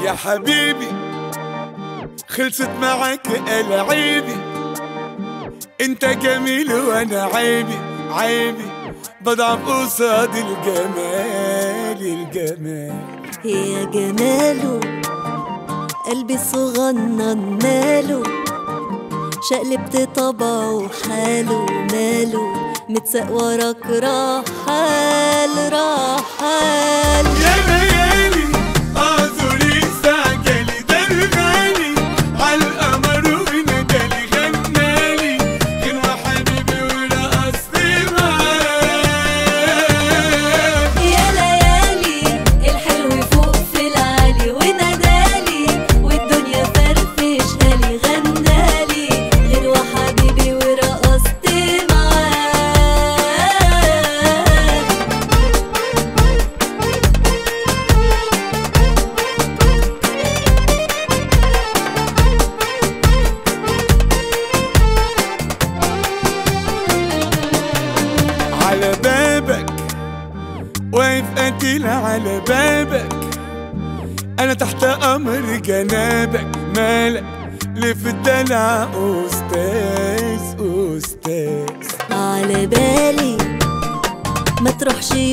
يا حبيبي خلصت معاك ألعابي، انت جميل وانا عيبي عيبي، بضعف قصاد الجمال الجمال. يا جماله قلبي الصغنن ماله، شقلبت طبعه حاله ماله، متساق وراك رحال رحال. يا ليالي اعذري استعجلي، ده الغالي عالقمر ونادالي غنالي، غنوة حبيبي ورقصت معاه. يا ليالي الحلو فوق في العالي ونادالي، والدنيا فرفشهالي غنالي، غنوة حبيبي ورقصت معاه. على بابك واقف قتيل على بابك، انا تحت امر جنابك، مالك ليه في الدلع استاذ استاذ. على بالي ما تروحش